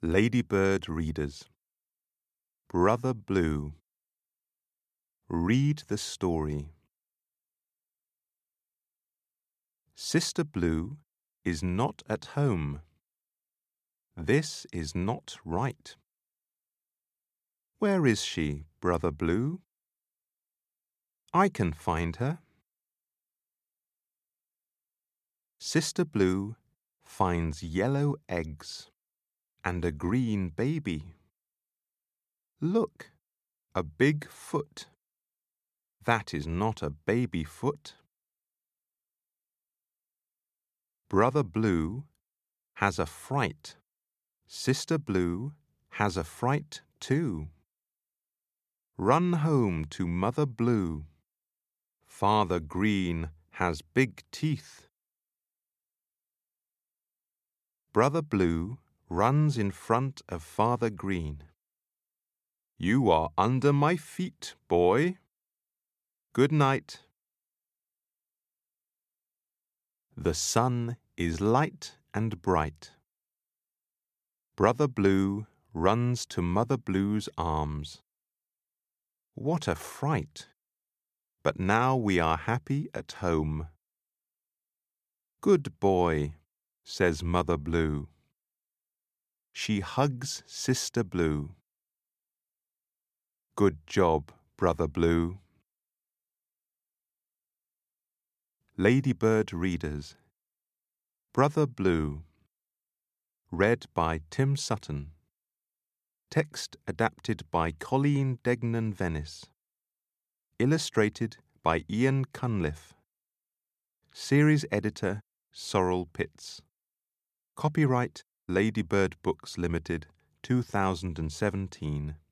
Ladybird readers. Brother Blue. Read the story. Sister Blue is not at home. This is not right. Where is she, Brother Blue? I can find her. Sister Blue finds yellow eggs and a green baby. Look, a big foot. That is not a baby foot. Brother Blue has a fright. Sister Blue has a fright too. Run home to Mother Blue. Father Green has big teeth. Brother Blue runs in front of Father Green. You are under my feet, boy. Good night. The sun is light and bright. Brother Blue runs to Mother Blue's arms. What a fright! But now we are happy at home. Good boy, says Mother Blue. She hugs Sister Blue. Good job, Brother Blue. Ladybird readers. Brother Blue. Read by Tim Sutton. Text adapted by Colleen Degnan Venice. Illustrated by Ian Cunliffe. Series editor Sorrel Pitts. Copyright Ladybird Books Limited, 2017.